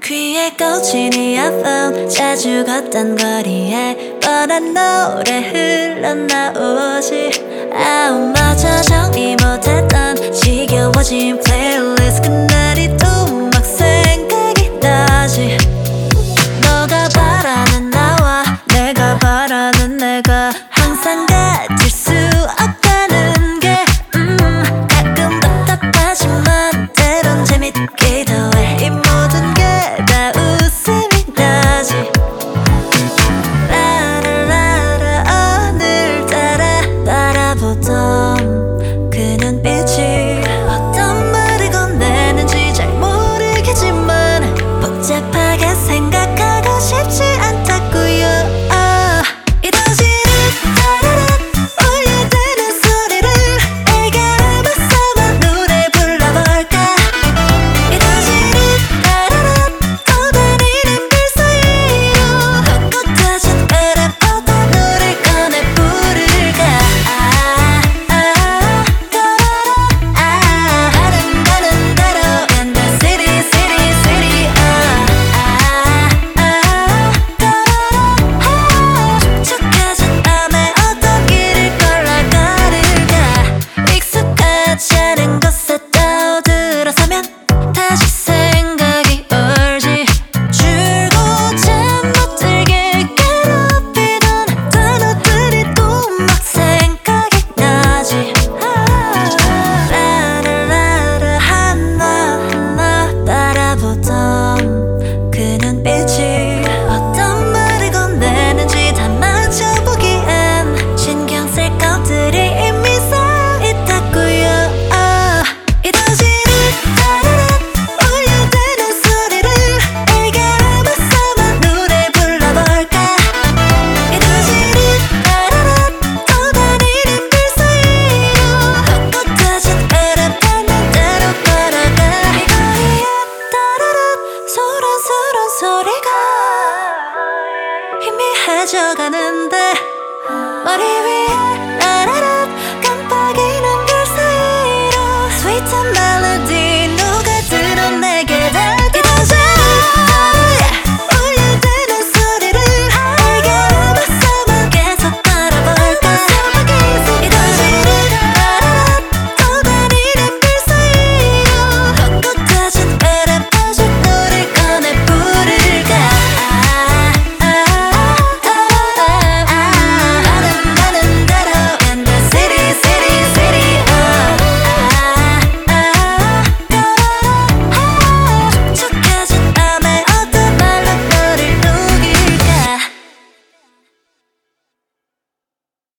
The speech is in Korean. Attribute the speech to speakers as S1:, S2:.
S1: 귀에 꽂힌 이어폰 자주 걷던 거리에 뻔한 노래 흘러나오지. 마저 정리 못했던 지겨워진 플레이리스트 그날이 또 막 생각이 나지. 너가 바라는 나와 내가 바라는 내가 항상 같을 수 없다는 게 가끔 답답하지만 때론 재밌기도 해. 이 모든 게 다 웃음이 나지. 라라라라 오늘따라 바라보던 그 눈빛이 어떤 말을 건네는지 잘 모르겠지만 복잡하게 생각하고 싶지 않다고요. 이 도시를 따라라 울려대는 소리를 애가면서 노래 불러볼까. 이 도시를 따라라 떠다니는 길 사이로 벚꽃 터진 바람 어떤 노래를 꺼내 부를까. 바람 가는 대로 in the city city city. 축축해진 밤에 어떤 길을 걸어걸을까. 익숙하지 않은 곳에 떠들어서면 다시 생각이 올지. 줄곧 잠 못 들게 괴롭히던 단어들이 또 막 생각이 나지. 라라라라 하나하나 바라보던 그 눈빛이 어떤 말을 건네는지 다 맞춰보기엔 신경 쓸 것들이 이미 쌓여있다고요. 이 도시를 따라라 울려대는 소리를 애가면서 노래 불러볼까. 이 도시를 따라라 떠다니는 길 사이로 벚꽃 터진 바람 닿는 대로 걸어가. 이 거리에 따라라 소란스런 소리가 희미해져 가는데 머리 위에 라라라 깜빡이는 별 사이로 스윗한 말